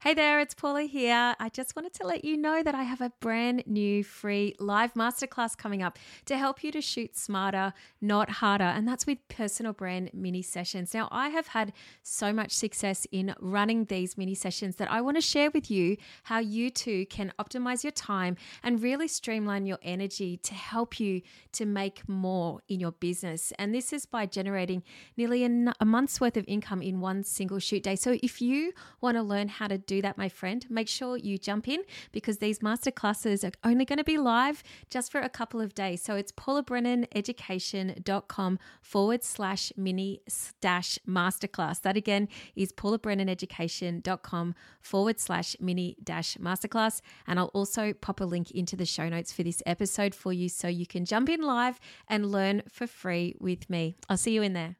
Hey there, it's Paula here. I just wanted to let you know that I have a brand new free live masterclass coming up to help you to shoot smarter, not harder. And that's with personal brand mini sessions. Now, I have had so much success in running these mini sessions that I want to share with you how you too can optimize your time and really streamline your energy to help you to make more in your business. And this is by generating nearly a month's worth of income in one single shoot day. So if you want to learn how to do that, my friend, make sure you jump in because these masterclasses are only going to be live just for a couple of days. So it's paulabrennaneducation.com/mini-masterclass. That again is paulabrennaneducation.com/mini-masterclass. And I'll also pop a link into the show notes for this episode for you so you can jump in live and learn for free with me. I'll see you in there.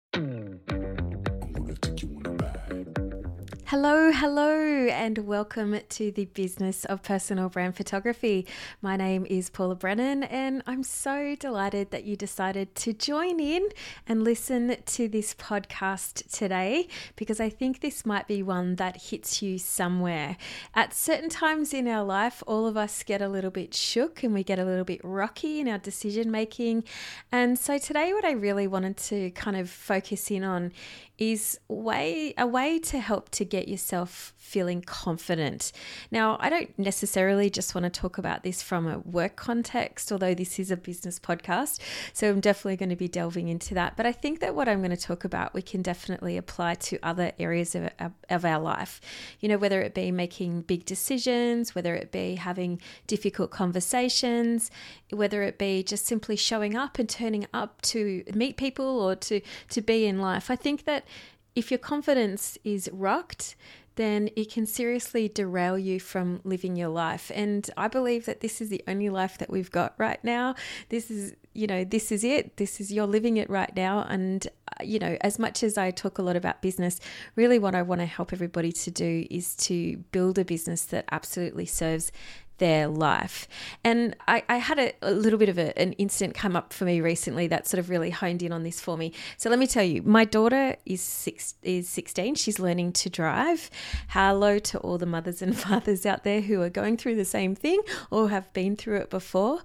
Hello, and welcome to the Business of Personal Brand Photography. My name is Paula Brennan, and I'm so delighted that you decided to join in and listen to this podcast today because I think this might be one that hits you somewhere. At certain times in our life, all of us get a little bit shook and we get a little bit rocky in our decision making. And so today what I really wanted to kind of focus in on is a way to help to get yourself feeling confident. Now, I don't necessarily just want to talk about this from a work context, although this is a business podcast, so I'm definitely going to be delving into that. But I think that what I'm going to talk about, we can definitely apply to other areas of our life. You know, whether it be making big decisions, whether it be having difficult conversations, whether it be just simply showing up and turning up to meet people or to be in life. I think that if your confidence is rocked, then it can seriously derail you from living your life. And I believe that this is the only life that we've got right now. This is it. You're living it right now. And, as much as I talk a lot about business, really what I want to help everybody to do is to build a business that absolutely serves their life. And I had a little bit of an incident come up for me recently that sort of really honed in on this for me. So let me tell you, my daughter is 16. She's learning to drive. Hello to all the mothers and fathers out there who are going through the same thing or have been through it before.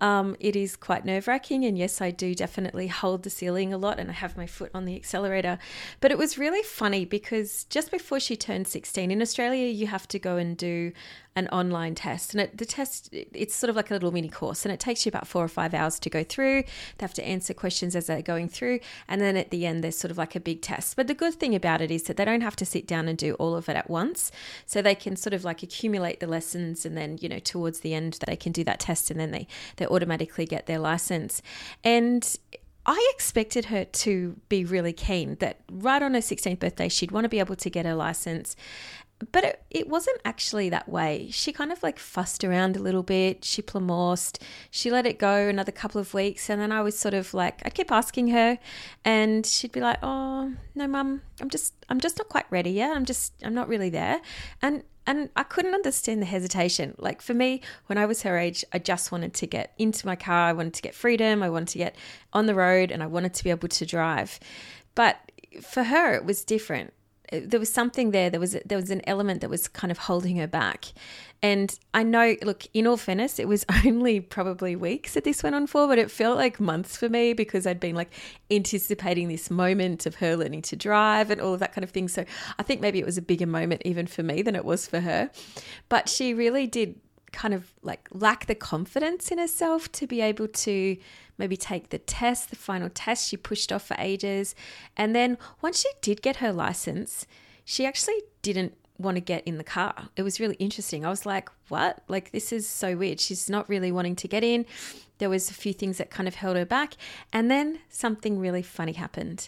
It is quite nerve-wracking. And yes, I do definitely hold the ceiling a lot and I have my foot on the accelerator. But it was really funny because just before she turned 16, in Australia, you have to go and do an online test. And the test, it's sort of like a little mini course and it takes you about 4 or 5 hours to go through. They have to answer questions as they're going through. And then at the end, there's sort of like a big test. But the good thing about it is that they don't have to sit down and do all of it at once. So they can sort of like accumulate the lessons and then, towards the end, they can do that test and then they automatically get their license. And I expected her to be really keen that right on her 16th birthday, she'd want to be able to get her license. But it wasn't actually that way. She kind of like fussed around a little bit. She plumorsed. She let it go another couple of weeks. And then I was sort of like, I'd keep asking her and she'd be like, oh, no, Mum, I'm just not quite ready yet. I'm not really there. And I couldn't understand the hesitation. Like for me, when I was her age, I just wanted to get into my car. I wanted to get freedom. I wanted to get on the road and I wanted to be able to drive. But for her, it was different. There was something there. There was an element that was kind of holding her back. And I know, look, in all fairness, it was only probably weeks that this went on for, but it felt like months for me because I'd been like anticipating this moment of her learning to drive and all of that kind of thing. So I think maybe it was a bigger moment even for me than it was for her. But she really did kind of like lack the confidence in herself to be able to maybe take the test, the final test. She pushed off for ages. And then once she did get her license, she actually didn't want to get in the car. It was really interesting. I was like, what? Like, this is so weird. She's not really wanting to get in. There was a few things that kind of held her back. And then something really funny happened.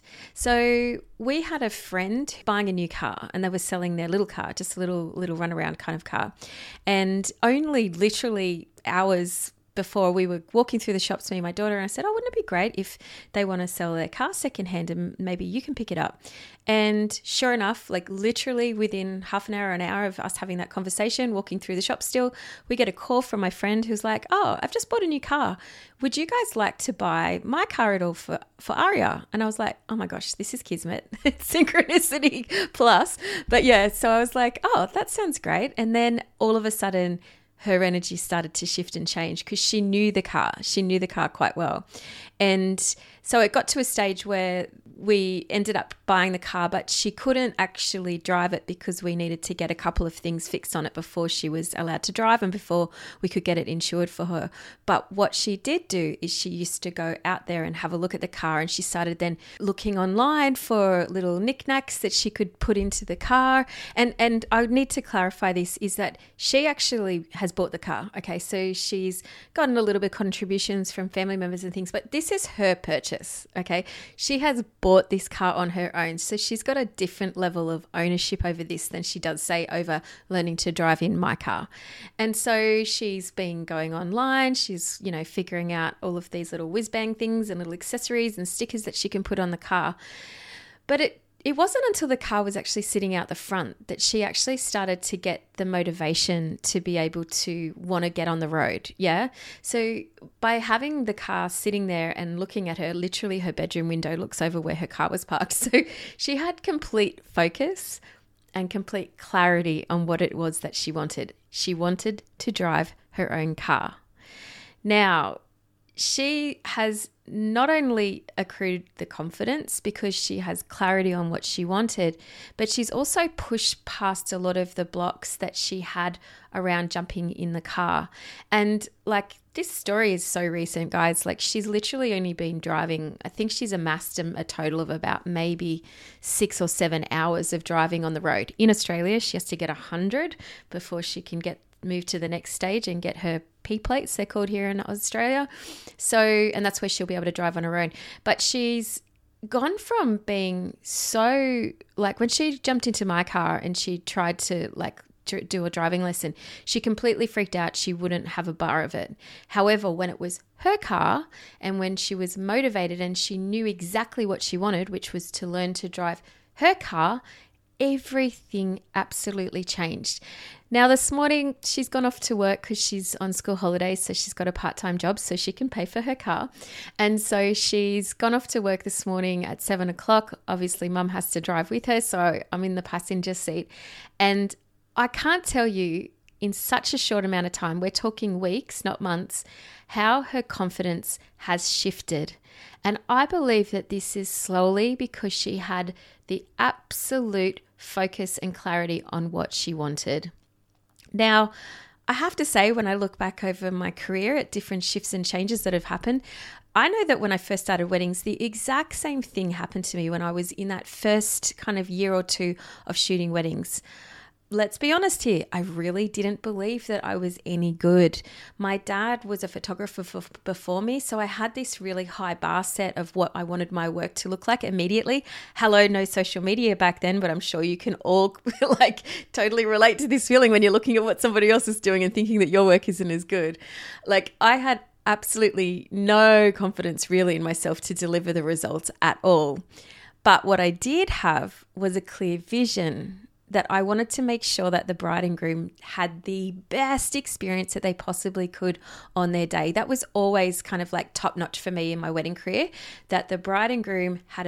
So we had a friend buying a new car and they were selling their little car, just a little runaround kind of car. And only literally hours before we were walking through the shops, me and my daughter, and I said, oh, wouldn't it be great if they want to sell their car secondhand and maybe you can pick it up? And sure enough, like literally within half an hour, an hour of us having that conversation, walking through the shop still, we get a call from my friend who's like, oh, I've just bought a new car. Would you guys like to buy my car at all for Aria? And I was like, oh my gosh, this is kismet. It's synchronicity plus. But yeah, so I was like, oh, that sounds great. And then all of a sudden, her energy started to shift and change because she knew the car. She knew the car quite well. And so it got to a stage where we ended up buying the car, but she couldn't actually drive it because we needed to get a couple of things fixed on it before she was allowed to drive and before we could get it insured for her. But what she did do is she used to go out there and have a look at the car, and she started then looking online for little knickknacks that she could put into the car. And I need to clarify this, is that she actually has bought the car. Okay, so she's gotten a little bit of contributions from family members and things, but this is her purchase. Okay, she has bought this car on her own. So she's got a different level of ownership over this than she does, say, over learning to drive in my car. And so she's been going online. She's, figuring out all of these little whiz-bang things and little accessories and stickers that she can put on the car. But it wasn't until the car was actually sitting out the front that she actually started to get the motivation to be able to want to get on the road. Yeah. So by having the car sitting there and looking at her, literally her bedroom window looks over where her car was parked. So she had complete focus and complete clarity on what it was that she wanted. She wanted to drive her own car. Now, she has not only accrued the confidence because she has clarity on what she wanted, but she's also pushed past a lot of the blocks that she had around jumping in the car. And like, this story is so recent, guys. Like, she's literally only been driving, I think she's amassed a total of about maybe 6 or 7 hours of driving on the road. In Australia, she has to get 100 before she can move to the next stage and get her P plates, they're called here in Australia. So, and that's where she'll be able to drive on her own. But she's gone from being so, like, when she jumped into my car and she tried to do a driving lesson, she completely freaked out. She wouldn't have a bar of it. However, when it was her car and when she was motivated and she knew exactly what she wanted, which was to learn to drive her car, everything absolutely changed. Now, this morning, she's gone off to work because she's on school holidays, so she's got a part-time job so she can pay for her car. And so she's gone off to work this morning at 7 o'clock. Obviously, Mum has to drive with her, so I'm in the passenger seat. And I can't tell you, in such a short amount of time, we're talking weeks, not months, how her confidence has shifted. And I believe that this is slowly because she had the absolute focus and clarity on what she wanted. Now, I have to say, when I look back over my career at different shifts and changes that have happened, I know that when I first started weddings, the exact same thing happened to me when I was in that first kind of year or two of shooting weddings. Let's be honest here. I really didn't believe that I was any good. My dad was a photographer before me, so I had this really high bar set of what I wanted my work to look like immediately. Hello, no social media back then, but I'm sure you can all totally relate to this feeling when you're looking at what somebody else is doing and thinking that your work isn't as good. Like, I had absolutely no confidence really in myself to deliver the results at all. But what I did have was a clear vision that I wanted to make sure that the bride and groom had the best experience that they possibly could on their day. That was always kind of like top notch for me in my wedding career, that the bride and groom had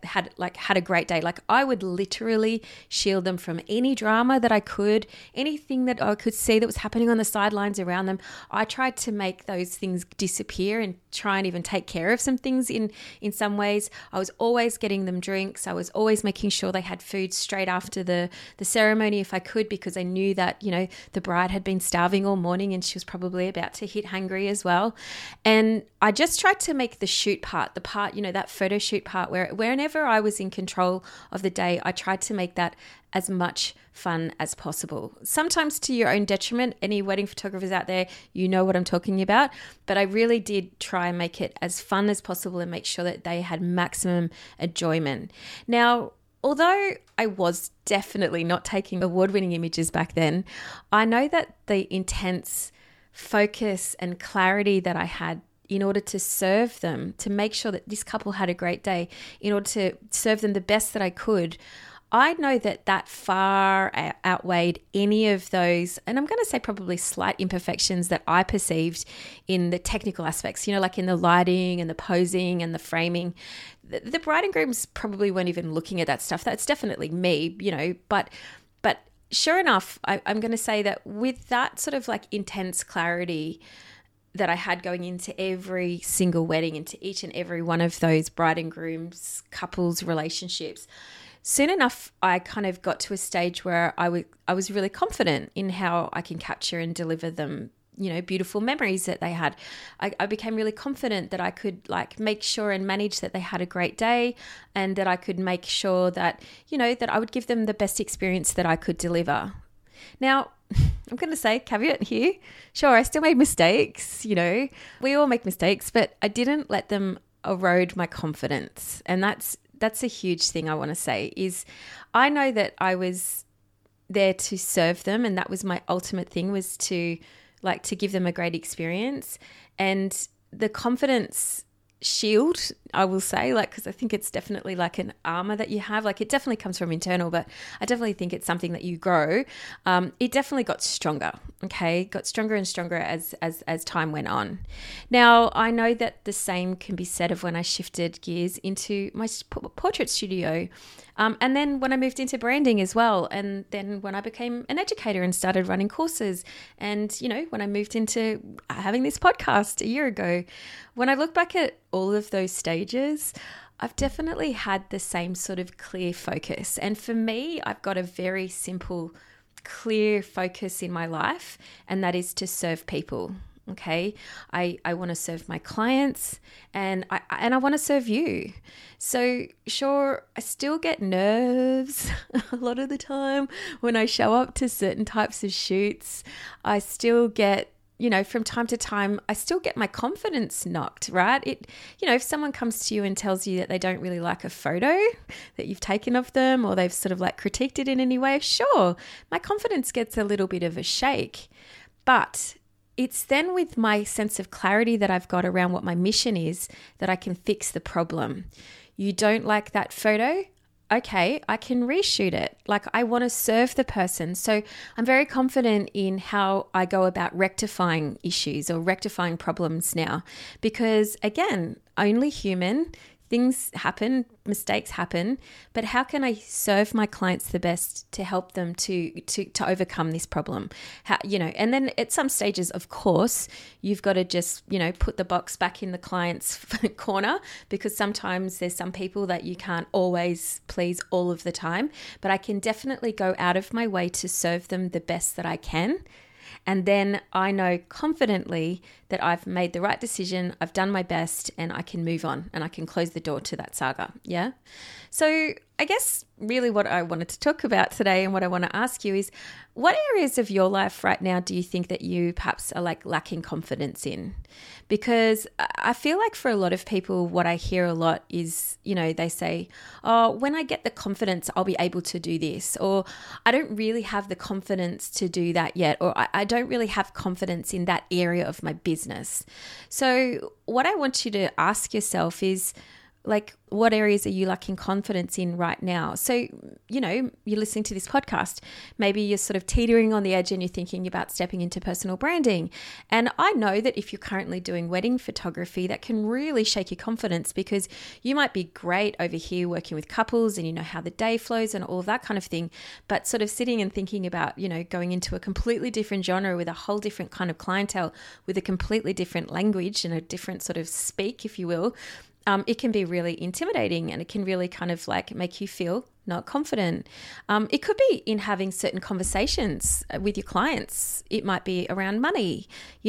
a great day. Like, I would literally shield them from any drama that I could, anything that I could see that was happening on the sidelines around them. I tried to make those things disappear and try and even take care of some things in some ways. I was always getting them drinks. I was always making sure they had food straight after the ceremony if I could, because I knew that, the bride had been starving all morning and she was probably about to hit hungry as well. And I just tried to make the shoot part, that photo shoot part whenever I was in control of the day, I tried to make that as much fun as possible. Sometimes to your own detriment. Any wedding photographers out there, you know what I'm talking about. But I really did try and make it as fun as possible and make sure that they had maximum enjoyment. Now, although I was definitely not taking award-winning images back then, I know that the intense focus and clarity that I had in order to serve them, to make sure that this couple had a great day, in order to serve them the best that I could, I know that that far outweighed any of those, and I'm going to say probably slight imperfections that I perceived in the technical aspects, like in the lighting and the posing and the framing. The bride and grooms probably weren't even looking at that stuff. That's definitely me, but sure enough, I'm going to say that with that sort of like intense clarity that I had going into every single wedding, into each and every one of those bride and grooms, couples, relationships, soon enough, I kind of got to a stage where I was really confident in how I can capture and deliver them, beautiful memories that they had. I became really confident that I could like make sure and manage that they had a great day, and that I could make sure that, that I would give them the best experience that I could deliver. Now, I'm going to say caveat here. Sure, I still made mistakes, we all make mistakes, but I didn't let them erode my confidence. And that's a huge thing I want to say is I know that I was there to serve them, and that was my ultimate thing, was to give them a great experience. And the confidence shield, I will say, because I think it's definitely like an armor that you have. It definitely comes from internal, but I definitely think it's something that you grow. It definitely got stronger. Okay, got stronger and stronger as time went on. Now I know that the same can be said of when I shifted gears into my portrait studio, and then when I moved into branding as well, and then when I became an educator and started running courses, and when I moved into having this podcast a year ago. When I look back at all of those stages, I've definitely had the same sort of clear focus. And for me, I've got a very simple, clear focus in my life, and that is to serve people. Okay, I want to serve my clients, and I want to serve you. So sure, I still get nerves a lot of the time when I show up to certain types of shoots. I still get, from time to time, I still get my confidence knocked, right? If someone comes to you and tells you that they don't really like a photo that you've taken of them, or they've sort of like critiqued it in any way, sure, my confidence gets a little bit of a shake. But it's then with my sense of clarity that I've got around what my mission is that I can fix the problem. You don't like that photo? Okay, I can reshoot it. I want to serve the person. So I'm very confident in how I go about rectifying issues or rectifying problems now, because again, only human. Things happen, mistakes happen, but how can I serve my clients the best to help them to overcome this problem? And then at some stages, of course, you've got to just, put the box back in the client's corner, because sometimes there's some people that you can't always please all of the time, but I can definitely go out of my way to serve them the best that I can. And then I know confidently that I've made the right decision, I've done my best, and I can move on and I can close the door to that saga. Yeah. So I guess really what I wanted to talk about today and what I want to ask you is, what areas of your life right now do you think that you perhaps are lacking confidence in? Because I feel like for a lot of people, what I hear a lot is, they say, oh, when I get the confidence, I'll be able to do this, or I don't really have the confidence to do that yet, or I don't really have confidence in that area of my business. So what I want you to ask yourself is, what areas are you lacking confidence in right now? So, you're listening to this podcast. Maybe you're sort of teetering on the edge and you're thinking about stepping into personal branding. And I know that if you're currently doing wedding photography, that can really shake your confidence, because you might be great over here working with couples and you know how the day flows and all of that kind of thing. But sort of sitting and thinking about, going into a completely different genre with a whole different kind of clientele, with a completely different language and a different sort of speak, if you will, it can be really intimidating, and it can really kind of make you feel not confident. It could be in having certain conversations with your clients. It might be around money,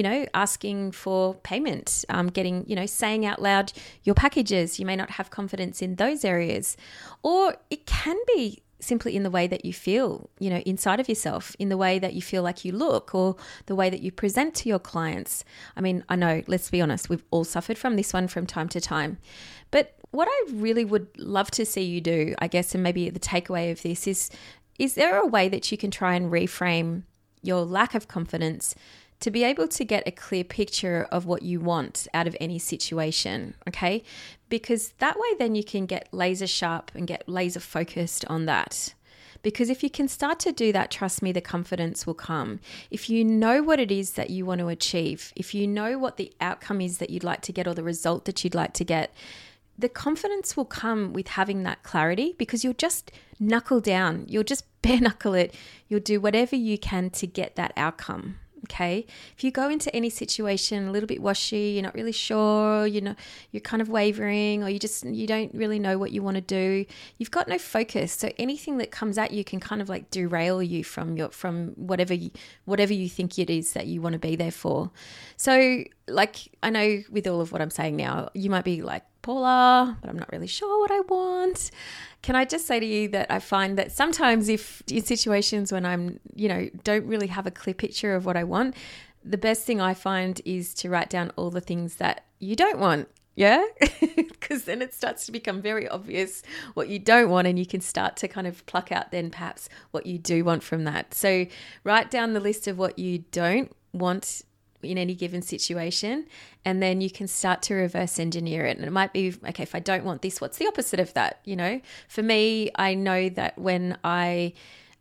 asking for payment, getting, saying out loud your packages. You may not have confidence in those areas. Or it can be simply in the way that you feel, inside of yourself, in the way that you feel like you look, or the way that you present to your clients. I mean, I know, let's be honest, we've all suffered from this one from time to time. But what I really would love to see you do, I guess, and maybe the takeaway of this is there a way that you can try and reframe your lack of confidence to be able to get a clear picture of what you want out of any situation, okay? Because that way then you can get laser sharp and get laser focused on that. Because if you can start to do that, trust me, the confidence will come. If you know what it is that you want to achieve, if you know what the outcome is that you'd like to get or the result that you'd like to get, the confidence will come with having that clarity, because you'll just knuckle down. You'll just bare knuckle it. You'll do whatever you can to get that outcome. Okay. If you go into any situation a little bit washy, you're not really sure, you're kind of wavering, or you don't really know what you want to do, you've got no focus. So anything that comes at you can kind of like derail you from whatever you think it is that you want to be there for. So like, I know with all of what I'm saying now, you might be like, Paula, but I'm not really sure what I want. Can I just say to you that I find that sometimes if in situations when I'm, don't really have a clear picture of what I want, the best thing I find is to write down all the things that you don't want. Yeah, because then it starts to become very obvious what you don't want, and you can start to kind of pluck out then perhaps what you do want from that. So write down the list of what you don't want in any given situation, and then you can start to reverse engineer it. And it might be, okay, if I don't want this, what's the opposite of that? For me, I know that when I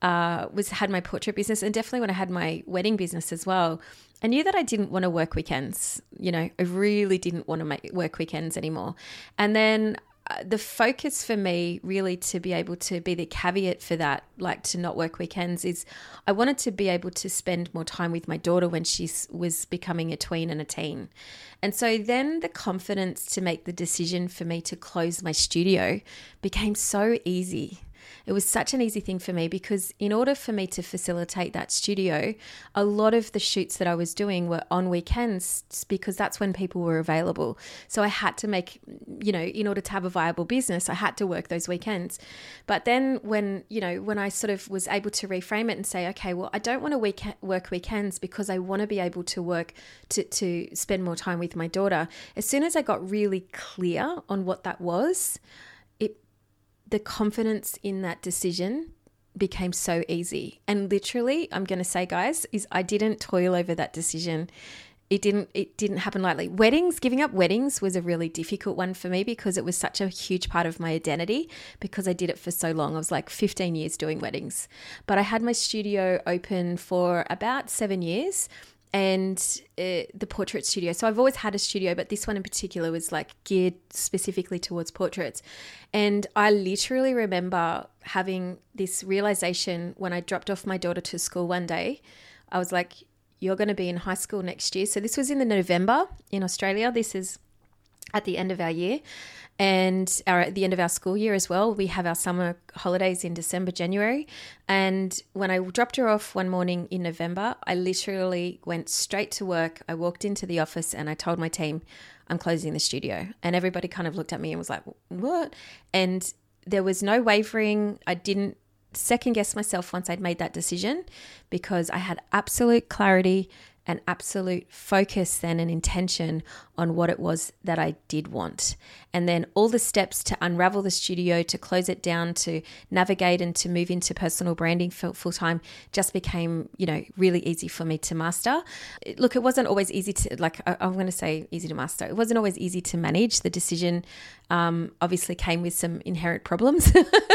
had my portrait business, and definitely when I had my wedding business as well, I knew that I didn't want to work weekends. I really didn't want to work weekends anymore. And then the focus for me really to be able to be the caveat for that, like to not work weekends, is I wanted to be able to spend more time with my daughter when she was becoming a tween and a teen. And so then the confidence to make the decision for me to close my studio became so easy. It was such an easy thing for me, because in order for me to facilitate that studio, a lot of the shoots that I was doing were on weekends, because that's when people were available. So I had to make, in order to have a viable business, I had to work those weekends. But then when I sort of was able to reframe it and say, okay, well, I don't want to work weekends because I want to be able to work to spend more time with my daughter. As soon as I got really clear on what that was, the confidence in that decision became so easy. And literally, I'm going to say, guys, is I didn't toil over that decision. It didn't happen lightly. Giving up weddings was a really difficult one for me, because it was such a huge part of my identity, because I did it for so long. I was like 15 years doing weddings. But I had my studio open for about 7 years, and the portrait studio. So I've always had a studio, but this one in particular was like geared specifically towards portraits. And I literally remember having this realization when I dropped off my daughter to school one day. I was like, you're going to be in high school next year. So this was in the November in Australia. This is at the end of our year, and at the end of our school year as well. We have our summer holidays in December, January. And when I dropped her off one morning in November, I literally went straight to work. I walked into the office and I told my team, I'm closing the studio. And everybody kind of looked at me and was like, what? And there was no wavering. I didn't second guess myself once I'd made that decision, because I had absolute clarity and absolute focus then and intention on what it was that I did want. And then all the steps to unravel the studio, to close it down, to navigate and to move into personal branding full time just became, really easy for me to master. Look, it wasn't always easy to, I'm going to say easy to master. It wasn't always easy to manage. The decision obviously came with some inherent problems,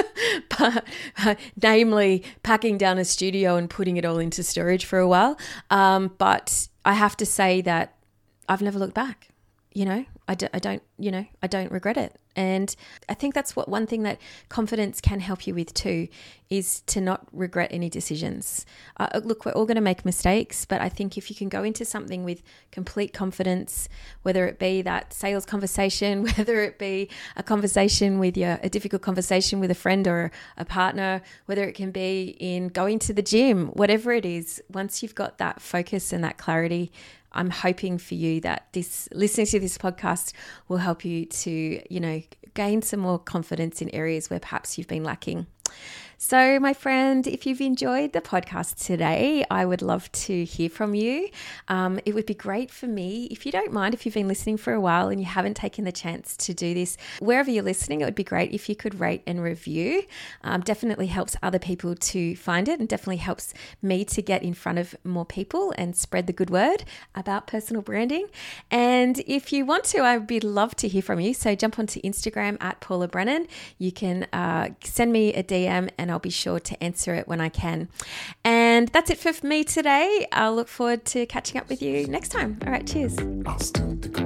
but namely packing down a studio and putting it all into storage for a while. But I have to say that I've never looked back. I don't regret it. And I think that's one thing that confidence can help you with too, is to not regret any decisions. Look, we're all going to make mistakes, but I think if you can go into something with complete confidence, whether it be that sales conversation, whether it be a conversation with a difficult conversation with a friend or a partner, whether it can be in going to the gym, whatever it is, once you've got that focus and that clarity, I'm hoping for you that listening to this podcast will help you to, gain some more confidence in areas where perhaps you've been lacking. So, my friend, if you've enjoyed the podcast today, I would love to hear from you. It would be great for me, if you don't mind, if you've been listening for a while and you haven't taken the chance to do this, wherever you're listening, it would be great if you could rate and review. Definitely helps other people to find it and definitely helps me to get in front of more people and spread the good word about personal branding. And if you want to, I would love to hear from you. So jump onto Instagram at Paula Brennan. You can send me a DM and I'll be sure to answer it when I can. And that's it for me today. I'll look forward to catching up with you next time. All right, cheers.